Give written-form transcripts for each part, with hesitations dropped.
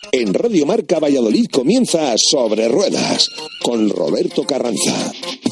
En Radio Marca Valladolid comienza Sobre Ruedas con Roberto Carranza.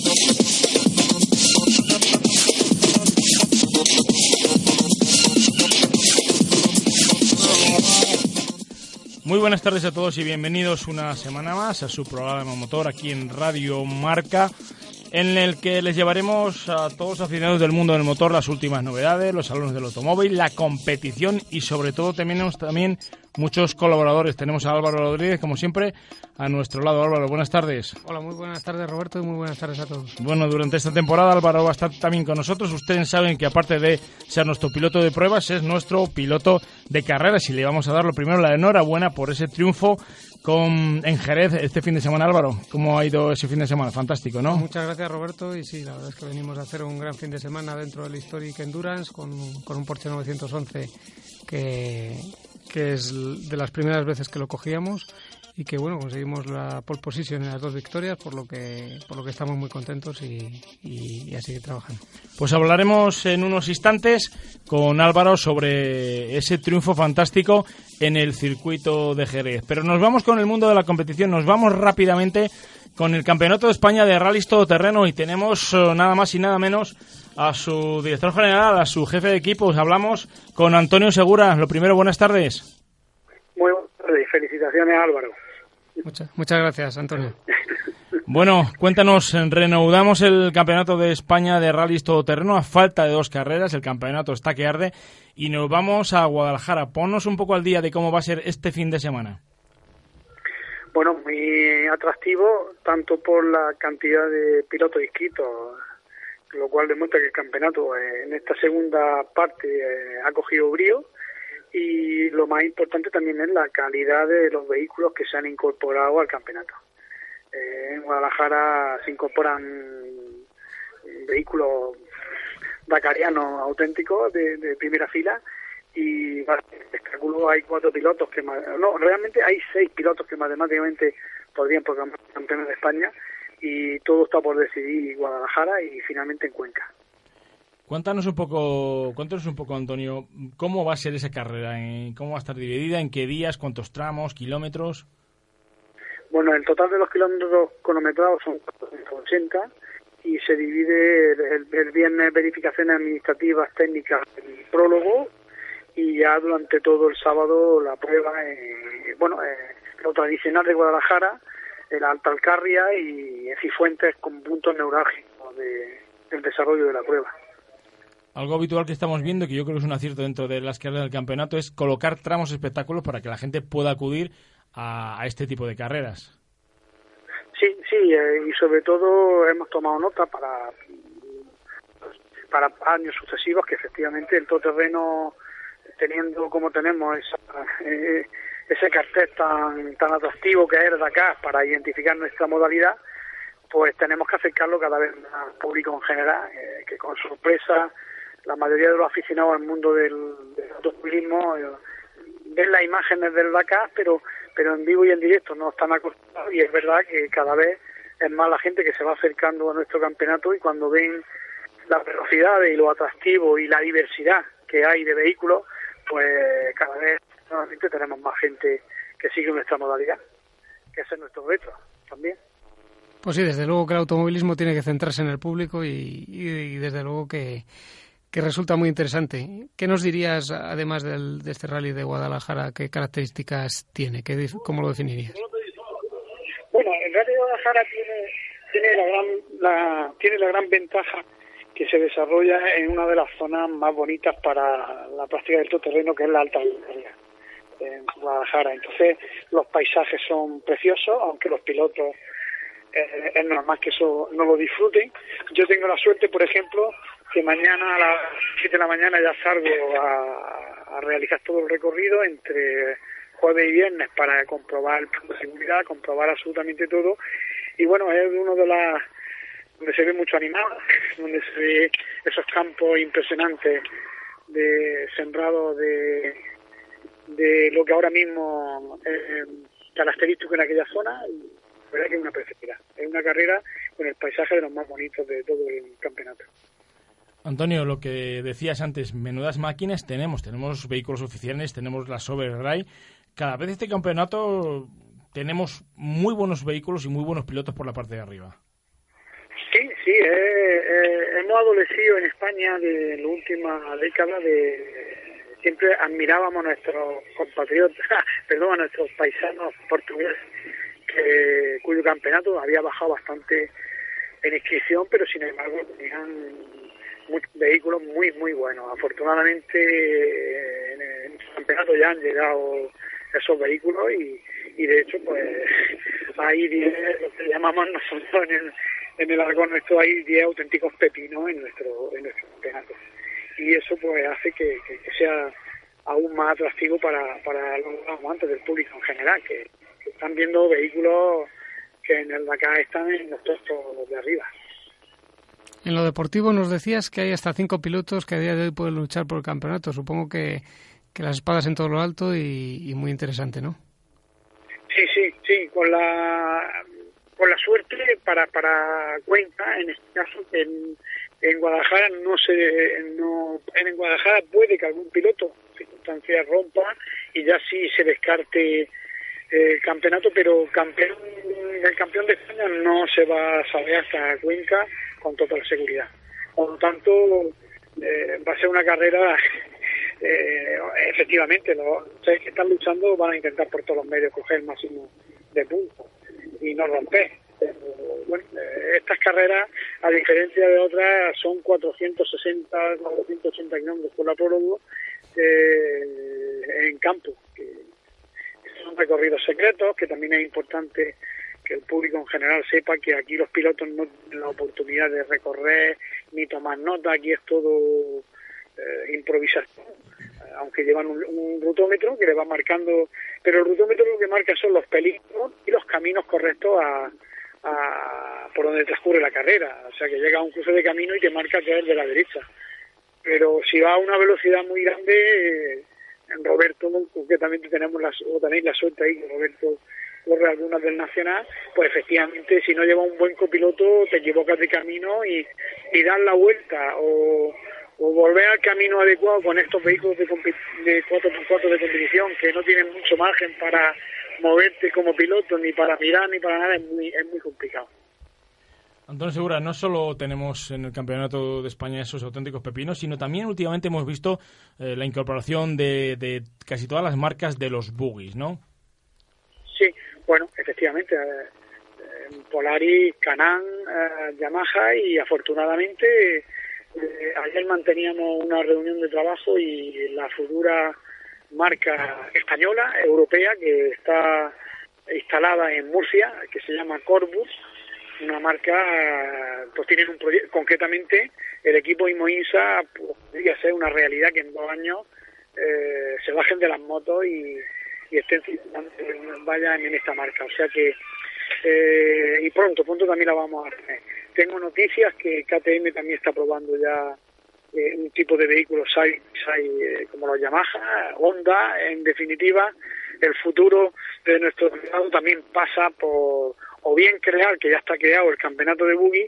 Muy buenas tardes a todos y bienvenidos una semana más a su programa Motor aquí en Radio Marca, en el que les llevaremos a todos los aficionados del mundo del motor las últimas novedades, los salones del automóvil, la competición y sobre todo tenemos también muchos colaboradores. Tenemos a Álvaro Rodríguez, como siempre, a nuestro lado. Álvaro, buenas tardes. Hola, muy buenas tardes, Roberto, y muy buenas tardes a todos. Bueno, durante esta temporada Álvaro va a estar también con nosotros. Ustedes saben que aparte de ser nuestro piloto de pruebas, es nuestro piloto de carreras y le vamos a dar lo primero la enhorabuena por ese triunfo en Jerez este fin de semana. Álvaro, ¿cómo ha ido ese fin de semana? Fantástico, ¿no? Muchas gracias, Roberto, y sí, la verdad es que venimos a hacer un gran fin de semana dentro del Historic Endurance con un Porsche 911 que es de las primeras veces que lo cogíamos y que bueno, conseguimos la pole position en las dos victorias, por lo que estamos muy contentos y a seguir trabajando. Pues hablaremos en unos instantes con Álvaro sobre ese triunfo fantástico en el circuito de Jerez. Pero nos vamos con el mundo de la competición, nos vamos rápidamente con el Campeonato de España de Rallys Todoterreno y tenemos nada más y nada menos a su director general, a su jefe de equipo. Hablamos con Antonio Segura. Lo primero, buenas tardes. Muy buenas tardes y felicitaciones, Álvaro. Muchas gracias, Antonio. Bueno, cuéntanos, reanudamos el Campeonato de España de Rallys Todoterreno a falta de 2 carreras, el campeonato está que arde y nos vamos a Guadalajara. Ponnos un poco al día de cómo va a ser este fin de semana. Bueno, muy atractivo, tanto por la cantidad de pilotos inscritos, lo cual demuestra que el campeonato en esta segunda parte ha cogido brío, y lo más importante también es la calidad de los vehículos que se han incorporado al campeonato. En Guadalajara se incorporan vehículos dakarianos auténticos de primera fila y para el espectáculo hay 4 pilotos realmente hay 6 pilotos que matemáticamente podrían proclamar campeones de España, y todo está por decidir Guadalajara y finalmente en Cuenca. Cuéntanos un poco, Antonio, cómo va a ser esa carrera, cómo va a estar dividida, en qué días, cuántos tramos, kilómetros. Bueno, el total de los kilómetros cronometrados son 480 y se divide el viernes verificaciones administrativas técnicas, el prólogo, y ya durante todo el sábado la prueba, lo tradicional de Guadalajara, el Alta Alcarria y Cifuentes con puntos neurálgicos del desarrollo de la prueba. Algo habitual que estamos viendo, que yo creo que es un acierto dentro de las carreras del campeonato, es colocar tramos espectáculos para que la gente pueda acudir a este tipo de carreras. Sí, y sobre todo hemos tomado nota para años sucesivos que efectivamente el todoterreno, teniendo como tenemos ese cartel tan atractivo que es el Dakar para identificar nuestra modalidad, pues tenemos que acercarlo cada vez más al público en general, que con sorpresa la mayoría de los aficionados al mundo del automovilismo ven las imágenes del Dakar, pero en vivo y en directo no están acostumbrados, y es verdad que cada vez es más la gente que se va acercando a nuestro campeonato, y cuando ven las velocidades y lo atractivo y la diversidad que hay de vehículos, pues cada vez nuevamente tenemos más gente que sigue nuestra modalidad, que ese es nuestro reto también. Pues sí, desde luego que el automovilismo tiene que centrarse en el público y desde luego que resulta muy interesante. ¿Qué nos dirías, además de este rally de Guadalajara, qué características tiene? ¿Cómo lo definirías? Bueno, el rally de Guadalajara tiene la gran ventaja que se desarrolla en una de las zonas más bonitas para la práctica del todoterreno, que es la Alta Alcarria, en Guadalajara. Entonces, los paisajes son preciosos, aunque los pilotos es normal que eso no lo disfruten. Yo tengo la suerte, por ejemplo, que mañana a las 7 de la mañana ya salgo a realizar todo el recorrido entre jueves y viernes para comprobar el plan de seguridad, comprobar absolutamente todo. Y bueno, es uno de las donde se ve mucho animal, donde se ve esos campos impresionantes de sembrado de lo que ahora mismo es característico en aquella zona. Y la verdad que es una preciosidad. Es una carrera con el paisaje de los más bonitos de todo el campeonato. Antonio, lo que decías antes, menudas máquinas tenemos vehículos oficiales, tenemos la Sober Ride. cada vez este campeonato tenemos muy buenos vehículos y muy buenos pilotos por la parte de arriba. Sí, hemos adolecido en España de la última década siempre admirábamos a nuestros compatriotas, a nuestros paisanos portugueses, cuyo campeonato había bajado bastante en inscripción, pero sin embargo tenían vehículos muy muy buenos. Afortunadamente en el campeonato ya han llegado esos vehículos y de hecho pues hay 10, lo que llamamos nosotros en el argot nuestro, hay 10 auténticos pepinos en nuestro campeonato, y eso pues hace que sea aún más atractivo para los amantes del público en general, que están viendo vehículos que en el Dakar están en los puestos de arriba. En lo deportivo nos decías que hay hasta 5 pilotos que a día de hoy pueden luchar por el campeonato. Supongo que las espadas en todo lo alto y muy interesante, ¿no? Sí, con la suerte para Cuenca, en este caso, que en Guadalajara en Guadalajara puede que algún piloto circunstancias rompa y ya sí se descarte el campeonato, pero el campeón de España no se va a saber hasta Cuenca con total seguridad. Por lo tanto, va a ser una carrera, efectivamente, los que están luchando van a intentar por todos los medios coger el máximo de puntos y no romper. Bueno, estas carreras, a diferencia de otras, son 480 kilómetros por la prólogo en campo, que son recorridos secretos, que también es importante que el público en general sepa que aquí los pilotos no tienen la oportunidad de recorrer ni tomar nota. Aquí es todo improvisación, aunque llevan un rutómetro que le va marcando, pero el rutómetro lo que marca son los peligros y los caminos correctos por donde transcurre la carrera. O sea, que llega a un cruce de camino y te marca que es de la derecha, pero si va a una velocidad muy grande, Roberto, concretamente tenéis la suerte ahí que Roberto corre algunas del Nacional, pues efectivamente si no lleva un buen copiloto te equivocas de camino y das la vuelta o volver al camino adecuado con estos vehículos de 4x4 de competición que no tienen mucho margen para moverte como piloto, ni para mirar ni para nada, es muy complicado. Antonio Segura, no solo tenemos en el Campeonato de España esos auténticos pepinos, sino también últimamente hemos visto la incorporación de casi todas las marcas de los buggies, ¿no? Sí, bueno, efectivamente, Polaris, Can-Am, Yamaha, y afortunadamente ayer manteníamos una reunión de trabajo y la futura marca española, europea, que está instalada en Murcia, que se llama Corbus, una marca, pues tienen un proyecto, concretamente el equipo Imoinsa podría ser una realidad que en 2 años se bajen de las motos y vayan en esta marca. O sea que y pronto también la vamos a hacer. Tengo noticias que KTM también está probando ya un tipo de vehículos como los Yamaha, Honda. En definitiva, el futuro de nuestro mercado también pasa por o bien crear, que ya está creado, el campeonato de buggy,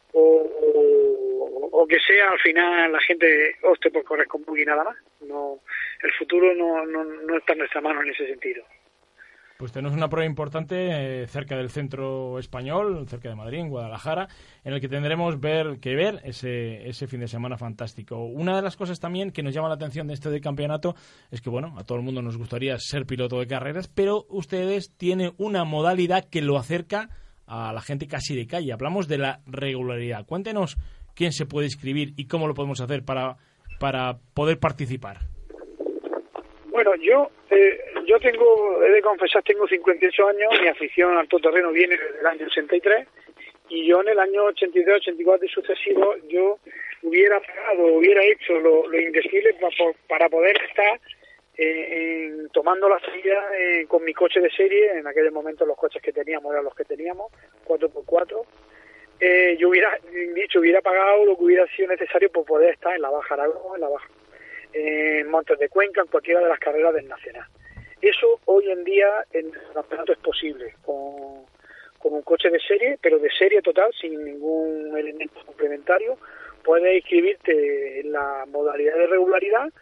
o que sea al final la gente opte por correr con buggy nada más. No, el futuro no está en nuestra mano en ese sentido. Pues tenemos una prueba importante cerca del centro español, cerca de Madrid, en Guadalajara, en el que tendremos que ver ese fin de semana fantástico. Una de las cosas también que nos llama la atención de este de campeonato es que, bueno, a todo el mundo nos gustaría ser piloto de carreras, pero ustedes tienen una modalidad que lo acerca a la gente casi de calle. Hablamos de la regularidad. Cuéntenos quién se puede inscribir y cómo lo podemos hacer para poder participar. Bueno, yo he de confesar, tengo 58 años, mi afición al todoterreno viene desde el año 83, y yo en el año 83, 84 y sucesivos, yo hubiera hecho lo indecible para poder estar tomando la salida con mi coche de serie. En aquel momento los coches que teníamos eran los que teníamos, 4x4. Yo hubiera pagado lo que hubiera sido necesario por poder estar en la Baja Aragón, en Montes de Cuenca, en cualquiera de las carreras del Nacional. Eso hoy en día en el campeonato es posible, con un coche de serie, pero de serie total, sin ningún elemento complementario. Puedes inscribirte en la modalidad de regularidad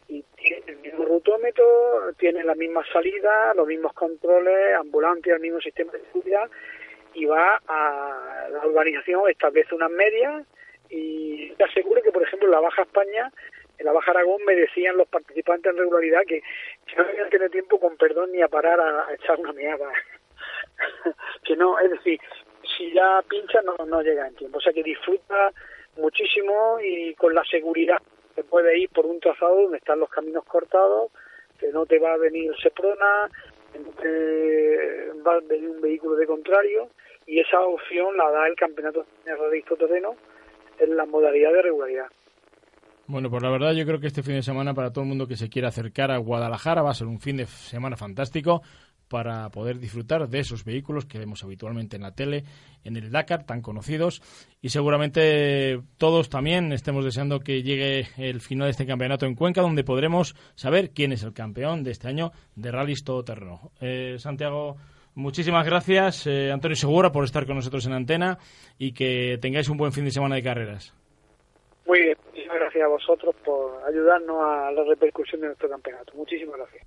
y tiene el mismo rutómetro, tiene la misma salida, los mismos controles, ambulancia, el mismo sistema de seguridad, y va a la urbanización, establece unas medias y te aseguro que, por ejemplo, en la Baja España, en la Baja Aragón, me decían los participantes en regularidad que no habían tenido tiempo, con perdón, ni a parar a echar una meada. Que no, es decir, si ya pincha no llega en tiempo, o sea que disfruta muchísimo y con la seguridad que puede ir por un trazado donde están los caminos cortados, que no te va a venir Seprona, que no te va a venir un vehículo de contrario, y esa opción la da el Campeonato de Rallyes Terreno en la modalidad de regularidad. Bueno, pues la verdad yo creo que este fin de semana, para todo el mundo que se quiera acercar a Guadalajara, va a ser un fin de semana fantástico para poder disfrutar de esos vehículos que vemos habitualmente en la tele, en el Dakar, tan conocidos, y seguramente todos también estemos deseando que llegue el final de este campeonato en Cuenca, donde podremos saber quién es el campeón de este año de Rallys Todoterreno. Santiago, muchísimas gracias, Antonio Segura, por estar con nosotros en antena, y que tengáis un buen fin de semana de carreras. Muy bien, muchísimas gracias a vosotros por ayudarnos a la repercusión de nuestro campeonato. Muchísimas gracias.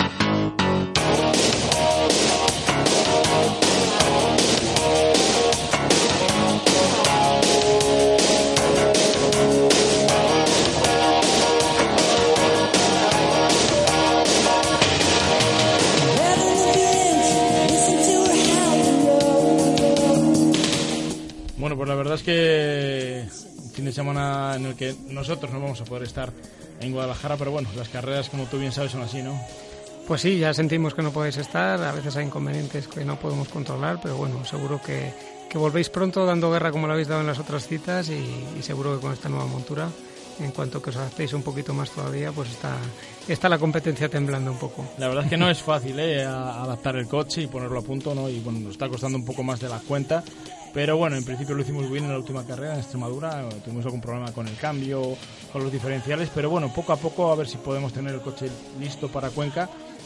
Bueno, pues la verdad es que un fin de semana en el que nosotros no vamos a poder estar en Guadalajara, pero bueno, las carreras, como tú bien sabes, son así, ¿no? Pues sí, ya sentimos que no podéis estar, a veces hay inconvenientes que no podemos controlar, pero bueno, seguro que volvéis pronto dando guerra como lo habéis dado en las otras citas, y seguro que con esta nueva montura, en cuanto que os adaptéis un poquito más todavía, pues está la competencia temblando un poco. La verdad es que no es fácil adaptar el coche y ponerlo a punto, ¿no? Y bueno, nos está costando un poco más de la cuenta, pero bueno, en principio lo hicimos bien en la última carrera en Extremadura. Tuvimos algún problema con el cambio, con los diferenciales, pero bueno, poco a poco a ver si podemos tener el coche listo para Cuenca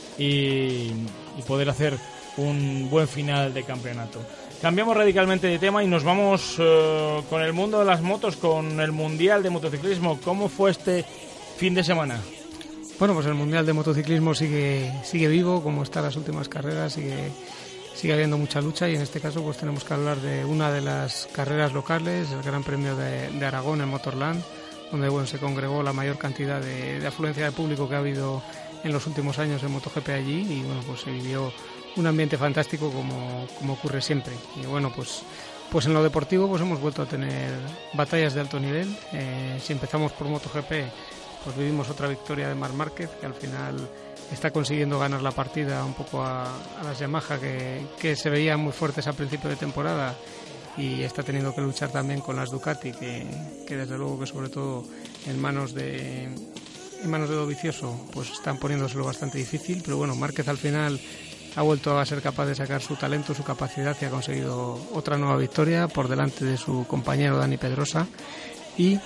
y poder hacer un buen final de campeonato. Cambiamos radicalmente de tema y nos vamos con el mundo de las motos, con el Mundial de Motociclismo. ¿Cómo fue este fin de semana? Bueno, pues el Mundial de Motociclismo sigue vivo, como están las últimas carreras, sigue habiendo mucha lucha, y en este caso pues tenemos que hablar de una de las carreras locales, el Gran Premio de Aragón en Motorland, donde bueno, se congregó la mayor cantidad de afluencia de público que ha habido en los últimos años en MotoGP allí, y bueno, pues se vivió un ambiente fantástico como ocurre siempre. Y bueno, pues en lo deportivo pues hemos vuelto a tener batallas de alto nivel. Si empezamos por MotoGP, pues vivimos otra victoria de Marc Márquez, que al final está consiguiendo ganar la partida un poco a las Yamaha, que se veían muy fuertes a principio de temporada, y está teniendo que luchar también con las Ducati, que desde luego que sobre todo en manos de Dovizioso pues están poniéndoselo bastante difícil. Pero bueno, Márquez al final ha vuelto a ser capaz de sacar su talento, su capacidad, y ha conseguido otra nueva victoria por delante de su compañero Dani Pedrosa, y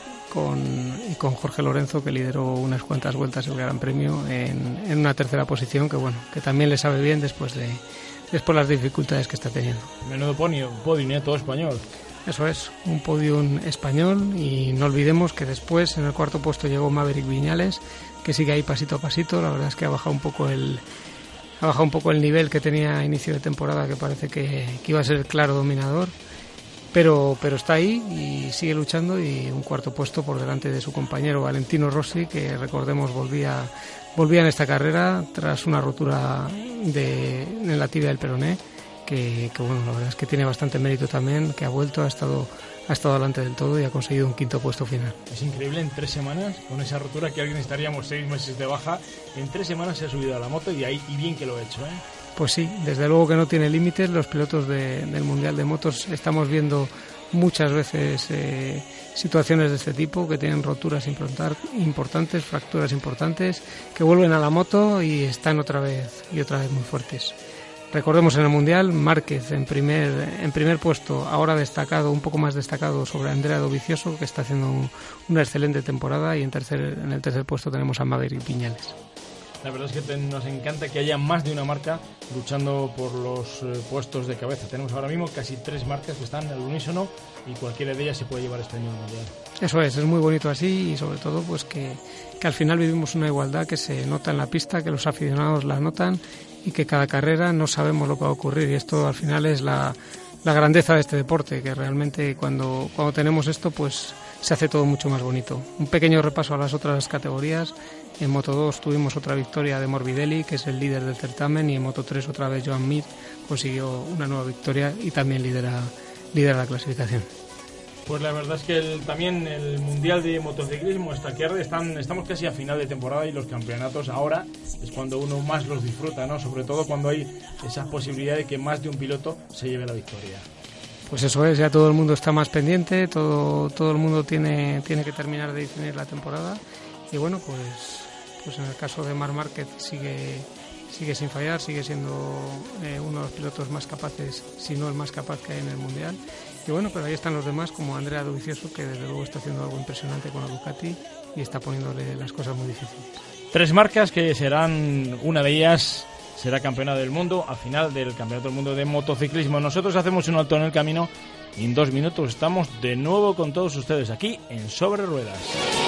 con Jorge Lorenzo, que lideró unas cuantas vueltas el Gran Premio en una tercera posición, que bueno, que también le sabe bien después las dificultades que está teniendo. Menudo podium, todo español. Eso es, un podium español, y no olvidemos que después en el cuarto puesto llegó Maverick Viñales, que sigue ahí pasito a pasito. La verdad es que ha bajado un poco el nivel que tenía a inicio de temporada, que parece que iba a ser el claro dominador, pero está ahí y sigue luchando, y un cuarto puesto por delante de su compañero Valentino Rossi, que recordemos volvía en esta carrera tras una rotura en la tibia del peroné, que bueno, la verdad es que tiene bastante mérito también, que ha vuelto, ha estado delante del todo y ha conseguido un quinto puesto final. Es increíble, en 3 semanas, con esa rotura que alguien estaríamos 6 meses de baja, en 3 semanas se ha subido a la moto, y bien que lo ha hecho, ¿eh? Pues sí, desde luego que no tiene límites. Los pilotos del Mundial de Motos estamos viendo muchas veces situaciones de este tipo, que tienen roturas importantes, fracturas importantes, que vuelven a la moto y están otra vez muy fuertes. Recordemos en el Mundial, Márquez en primer puesto, ahora destacado, un poco más destacado sobre Andrea Dovizioso, que está haciendo una excelente temporada, y en el tercer puesto tenemos a Maverick Viñales. La verdad es que nos encanta que haya más de una marca luchando por los puestos de cabeza. Tenemos ahora mismo casi 3 marcas que están al unísono, y cualquiera de ellas se puede llevar este año al Mundial. Eso es muy bonito así, y sobre todo pues que al final vivimos una igualdad que se nota en la pista, que los aficionados la notan, y que cada carrera no sabemos lo que va a ocurrir, y esto al final es la grandeza de este deporte, que realmente cuando tenemos esto pues se hace todo mucho más bonito. Un pequeño repaso a las otras categorías. En Moto 2 tuvimos otra victoria de Morbidelli, que es el líder del certamen, y en Moto 3 otra vez Joan Mir consiguió una nueva victoria y también lidera la clasificación. Pues la verdad es que también el Mundial de Motociclismo está aquí, estamos casi a final de temporada, y los campeonatos ahora es cuando uno más los disfruta, ¿no? Sobre todo cuando hay esa posibilidad de que más de un piloto se lleve la victoria. Pues eso es, ya todo el mundo está más pendiente, todo el mundo tiene que terminar de definir la temporada, y bueno, pues en el caso de Marc Márquez sigue sin fallar, sigue siendo uno de los pilotos más capaces, si no el más capaz que hay en el Mundial. Y bueno, pero ahí están los demás, como Andrea Dovizioso, que desde luego está haciendo algo impresionante con la Ducati y está poniéndole las cosas muy difíciles. 3 marcas que serán, una de ellas será campeona del mundo al final del Campeonato del Mundo de Motociclismo. Nosotros hacemos un alto en el camino y en 2 minutos estamos de nuevo con todos ustedes aquí en Sobre Ruedas.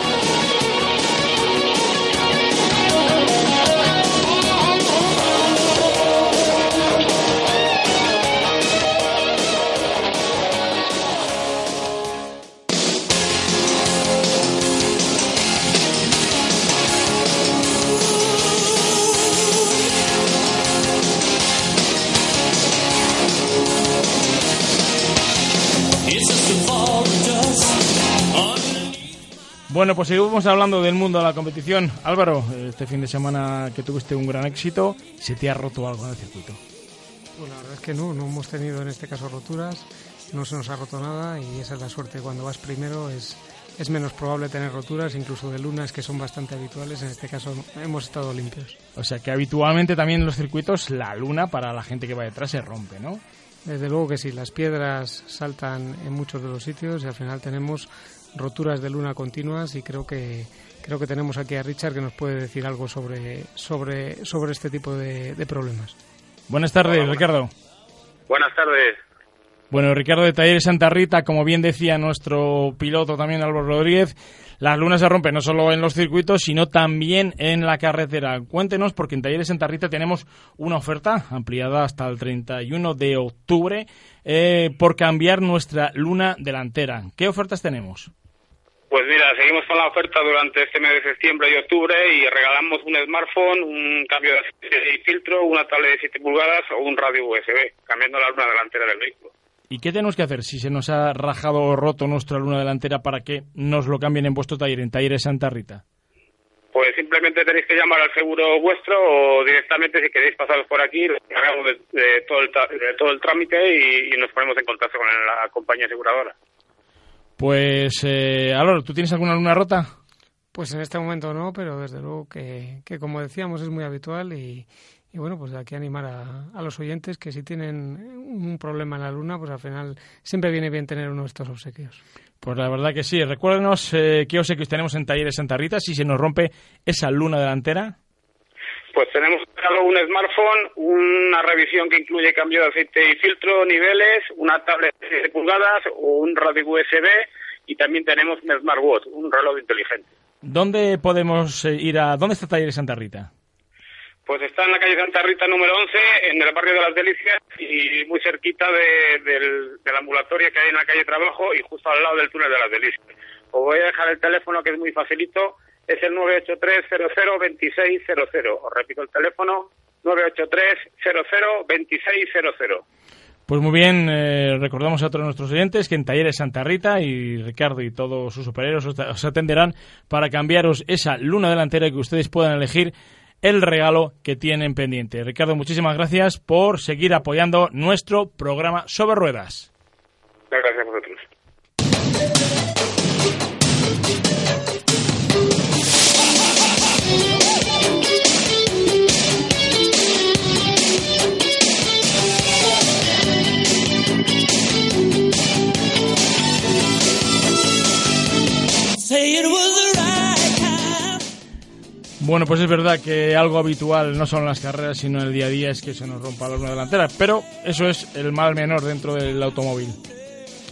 Bueno, pues seguimos hablando del mundo de la competición. Álvaro, este fin de semana que tuviste un gran éxito, ¿se te ha roto algo en el circuito? Pues la verdad es que no hemos tenido en este caso roturas, no se nos ha roto nada, y esa es la suerte. Cuando vas primero es menos probable tener roturas, incluso de lunas que son bastante habituales. En este caso hemos estado limpios. O sea que habitualmente también en los circuitos la luna para la gente que va detrás se rompe, ¿no? Desde luego que sí, las piedras saltan en muchos de los sitios y al final tenemos roturas de luna continuas, y creo que tenemos aquí a Richard, que nos puede decir algo sobre este tipo de problemas. Buenas tardes, Ricardo. Buenas tardes. Bueno, Ricardo de Talleres Santa Rita, como bien decía nuestro piloto también, Álvaro Rodríguez, las lunas se rompen no solo en los circuitos, sino también en la carretera. Cuéntenos, porque en Talleres Santa Rita tenemos una oferta ampliada hasta el 31 de octubre por cambiar nuestra luna delantera. ¿Qué ofertas tenemos? Pues mira, seguimos con la oferta durante este mes de septiembre y octubre, y regalamos un smartphone, un cambio de filtro, una tablet de 7 pulgadas o un radio USB, cambiando la luna delantera del vehículo. ¿Y qué tenemos que hacer si se nos ha rajado o roto nuestra luna delantera para que nos lo cambien en vuestro taller, en Talleres Santa Rita? Pues simplemente tenéis que llamar al seguro vuestro, o directamente, si queréis pasaros por aquí, les encargamos de todo el trámite y nos ponemos en contacto con la compañía aseguradora. Pues, Álvaro, ¿tú tienes alguna luna rota? Pues en este momento no, pero desde luego que como decíamos, es muy habitual, y bueno, pues de aquí animar a los oyentes que si tienen un problema en la luna, pues al final siempre viene bien tener uno de estos obsequios. Pues la verdad que sí. Recuérdenos qué obsequios tenemos en Talleres Santa Rita si se nos rompe esa luna delantera. Pues tenemos un smartphone, una revisión que incluye cambio de aceite y filtro, niveles, una tablet de 7 pulgadas o un radio USB, y también tenemos un smartwatch, un reloj inteligente. ¿Dónde podemos dónde está Talleres Santa Rita? Pues está en la calle Santa Rita número 11, en el barrio de Las Delicias, y muy cerquita de la ambulatoria que hay en la calle Trabajo, y justo al lado del túnel de Las Delicias. Os voy a dejar el teléfono, que es muy facilito, es el 983-00-2600. Os repito el teléfono, 983-00-2600. Pues muy bien, recordamos a todos nuestros oyentes que en Talleres Santa Rita, y Ricardo y todos sus superhéroes os atenderán para cambiaros esa luna delantera y que ustedes puedan elegir el regalo que tienen pendiente. Ricardo, muchísimas gracias por seguir apoyando nuestro programa Sobre Ruedas. Gracias a vosotros. Bueno, pues es verdad que algo habitual, no solo en las carreras, sino en el día a día, es que se nos rompa la luna delantera, pero eso es el mal menor dentro del automóvil.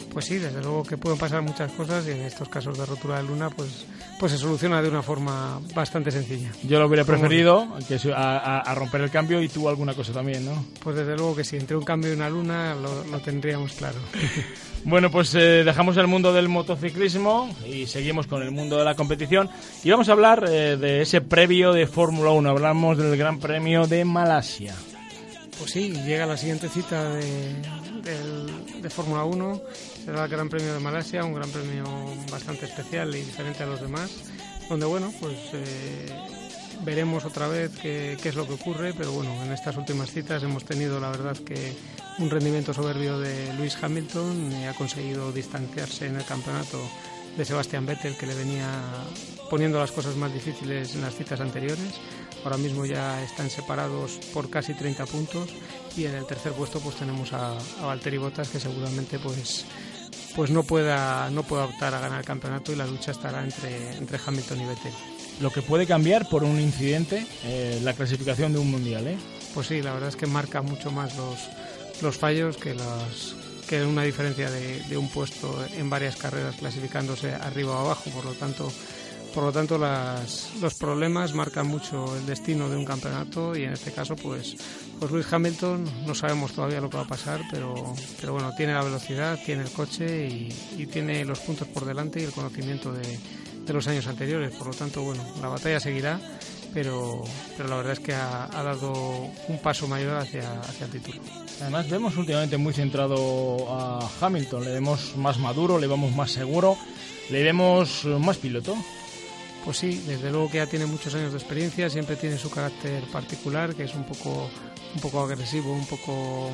Pues sí, desde luego que pueden pasar muchas cosas y en estos casos de rotura de luna pues se soluciona de una forma bastante sencilla. Yo lo hubiera preferido a romper el cambio, y tú alguna cosa también, ¿no? Pues desde luego que sí, entre un cambio y una luna lo tendríamos claro. Bueno, pues dejamos el mundo del motociclismo y seguimos con el mundo de la competición, y vamos a hablar de ese previo de Fórmula 1. Hablamos del Gran Premio de Malasia. Pues sí, llega la siguiente cita de Fórmula 1, será el Gran Premio de Malasia, un gran premio bastante especial y diferente a los demás, donde bueno, pues veremos otra vez qué es lo que ocurre, pero bueno, en estas últimas citas hemos tenido la verdad que un rendimiento soberbio de Lewis Hamilton, y ha conseguido distanciarse en el campeonato de Sebastian Vettel, que le venía poniendo las cosas más difíciles en las citas anteriores. Ahora mismo ya están separados por casi 30 puntos, y en el tercer puesto pues tenemos a Valtteri Bottas, que seguramente pues no pueda optar a ganar el campeonato, y la lucha estará entre Hamilton y Vettel. Lo que puede cambiar por un incidente la clasificación de un mundial, ¿eh? Pues sí, la verdad es que marca mucho más los fallos que una diferencia de un puesto en varias carreras clasificándose arriba o abajo. Por lo tanto los problemas marcan mucho el destino de un campeonato, y en este caso pues Lewis Hamilton no sabemos todavía lo que va a pasar, pero bueno, tiene la velocidad, tiene el coche y tiene los puntos por delante y el conocimiento de los años anteriores. Por lo tanto, bueno, la batalla seguirá, pero la verdad es que ha dado un paso mayor hacia el título. Además vemos últimamente muy centrado a Hamilton, le vemos más maduro, le vemos más seguro, le vemos más piloto. Pues sí, desde luego que ya tiene muchos años de experiencia, siempre tiene su carácter particular, que es un poco agresivo, un poco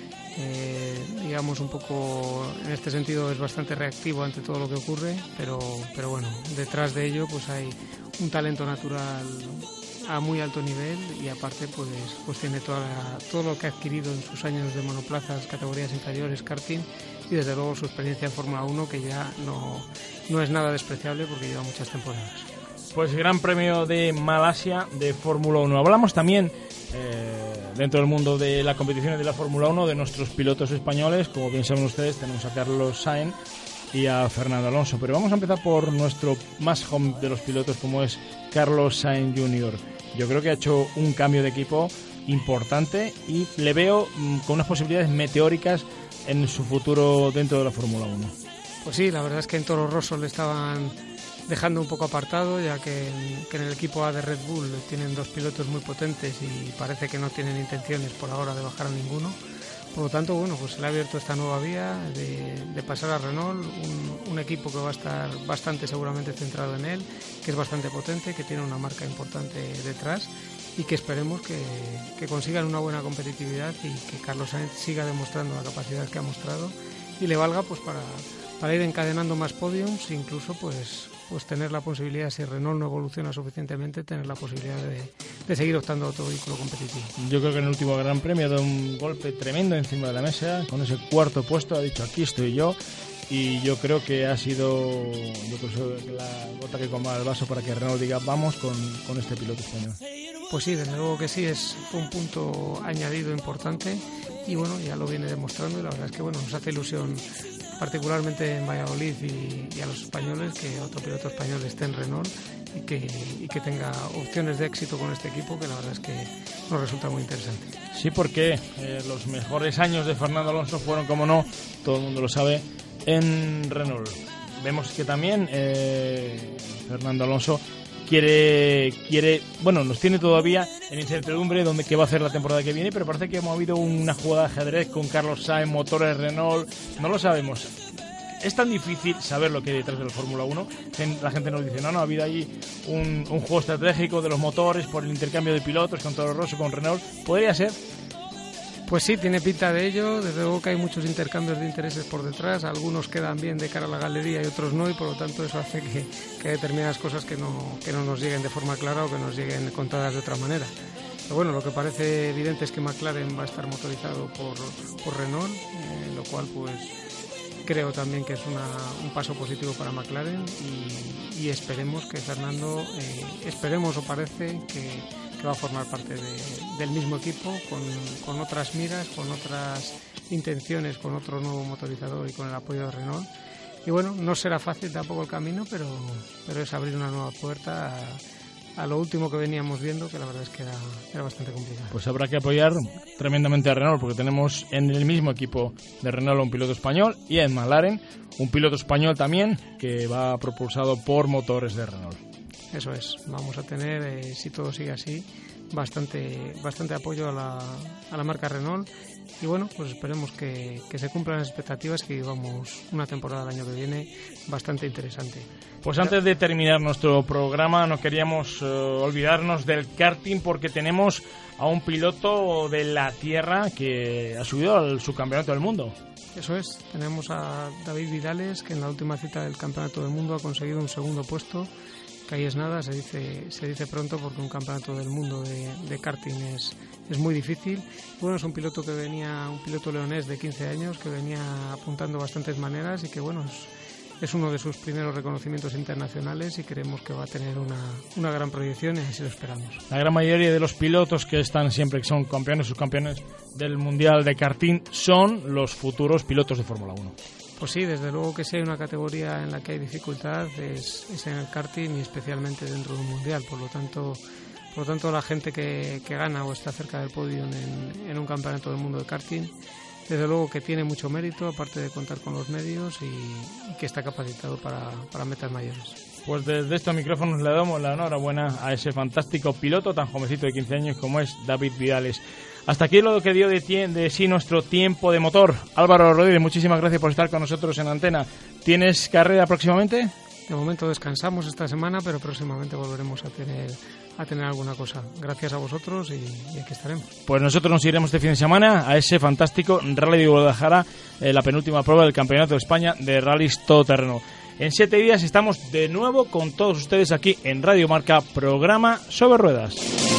en este sentido es bastante reactivo ante todo lo que ocurre, pero bueno, detrás de ello pues hay un talento natural a muy alto nivel, y aparte pues tiene todo lo que ha adquirido en sus años de monoplazas, categorías inferiores, karting, y desde luego su experiencia en Fórmula 1, que ya no es nada despreciable porque lleva muchas temporadas. Pues Gran Premio de Malasia de Fórmula 1. Hablamos también dentro del mundo de la competición de la Fórmula 1 de nuestros pilotos españoles. Como bien saben ustedes, tenemos a Carlos Sainz y a Fernando Alonso, pero vamos a empezar por nuestro más home de los pilotos, como es Carlos Sainz Jr. Yo creo que ha hecho un cambio de equipo importante y le veo con unas posibilidades meteóricas en su futuro dentro de la Fórmula 1. Pues sí, la verdad es que en Toro Rosso le estaban dejando un poco apartado, ya que en el equipo A de Red Bull tienen dos pilotos muy potentes y parece que no tienen intenciones por ahora de bajar a ninguno. Por lo tanto, bueno, pues se le ha abierto esta nueva vía de pasar a Renault, un equipo que va a estar bastante seguramente centrado en él, que es bastante potente, que tiene una marca importante detrás, y que esperemos que consigan una buena competitividad y que Carlos Sainz siga demostrando la capacidad que ha mostrado y le valga pues para ir encadenando más podiums, incluso pues tener la posibilidad, si Renault no evoluciona suficientemente, tener la posibilidad de seguir optando a otro vehículo competitivo. Yo creo que en el último Gran Premio ha dado un golpe tremendo encima de la mesa, con ese cuarto puesto, ha dicho aquí estoy yo, y yo creo que ha sido la gota que colma el vaso para que Renault diga vamos con este piloto español. Pues sí, desde luego que sí, fue un punto añadido importante y bueno, ya lo viene demostrando, y la verdad es que bueno, nos hace ilusión particularmente en Valladolid y a los españoles que otro piloto español esté en Renault y que tenga opciones de éxito con este equipo, que la verdad es que nos resulta muy interesante. Sí, porque los mejores años de Fernando Alonso fueron, como no, todo el mundo lo sabe, en Renault. Vemos que también Fernando Alonso quiere, bueno, nos tiene todavía en incertidumbre qué va a hacer la temporada que viene, pero parece que hemos habido una jugada de ajedrez con Carlos Sainz, motores Renault, no lo sabemos. Es tan difícil saber lo que hay detrás de la Fórmula 1. La gente nos dice, no, ha habido ahí un juego estratégico de los motores por el intercambio de pilotos con Toro Rosso, con Renault. ¿Podría ser? Pues sí, tiene pinta de ello. Desde luego que hay muchos intercambios de intereses por detrás. Algunos quedan bien de cara a la galería y otros no, y por lo tanto eso hace que hay determinadas cosas que no nos lleguen de forma clara o que nos lleguen contadas de otra manera. Pero bueno, lo que parece evidente es que McLaren va a estar motorizado por Renault, lo cual pues creo también que es un paso positivo para McLaren, y esperemos que Fernando, esperemos o parece que va a formar parte del mismo equipo con otras miras, con otras intenciones con otro nuevo motorizador y con el apoyo de Renault. Y bueno, no será fácil tampoco el camino, pero es abrir una nueva puerta a lo último que veníamos viendo, que la verdad es que era bastante complicado. Pues habrá que apoyar tremendamente a Renault, porque tenemos en el mismo equipo de Renault un piloto español, y en McLaren un piloto español también, que va propulsado por motores de Renault. Eso es, vamos a tener, si todo sigue así, bastante apoyo a la marca Renault. Y bueno, pues esperemos que se cumplan las expectativas, que llevamos una temporada el año que viene bastante interesante. Pues antes de terminar nuestro programa, no queríamos olvidarnos del karting, porque tenemos a un piloto de la tierra que ha subido al subcampeonato del mundo. Eso es, tenemos a David Vidales, que en la última cita del campeonato del mundo ha conseguido un segundo puesto, que ahí es nada, se dice pronto, porque un campeonato del mundo de karting es muy difícil. Bueno, es un piloto leonés de 15 años que venía apuntando bastantes maneras, y que bueno, es uno de sus primeros reconocimientos internacionales, y creemos que va a tener una gran proyección, y así lo esperamos. La gran mayoría de los pilotos que están siempre, que son campeones, subcampeones del Mundial de karting, son los futuros pilotos de Fórmula 1. Pues sí, desde luego que si hay una categoría en la que hay dificultad es en el karting, y especialmente dentro de un mundial. Por lo tanto, la gente que gana o está cerca del podio en un campeonato del mundo de karting, desde luego que tiene mucho mérito, aparte de contar con los medios, y que está capacitado para metas mayores. Pues desde estos micrófonos le damos la enhorabuena a ese fantástico piloto tan jovencito de 15 años como es David Vidales. Hasta aquí lo que dio de sí nuestro tiempo de motor. Álvaro Rodríguez, muchísimas gracias por estar con nosotros en Antena. ¿Tienes carrera próximamente? De momento descansamos esta semana, pero próximamente volveremos a tener alguna cosa. Gracias a vosotros, y aquí estaremos. Pues nosotros nos iremos este fin de semana a ese fantástico Rally de Guadalajara, la penúltima prueba del Campeonato de España de Rallys Todoterreno. En 7 días estamos de nuevo con todos ustedes aquí en Radio Marca, programa sobre ruedas.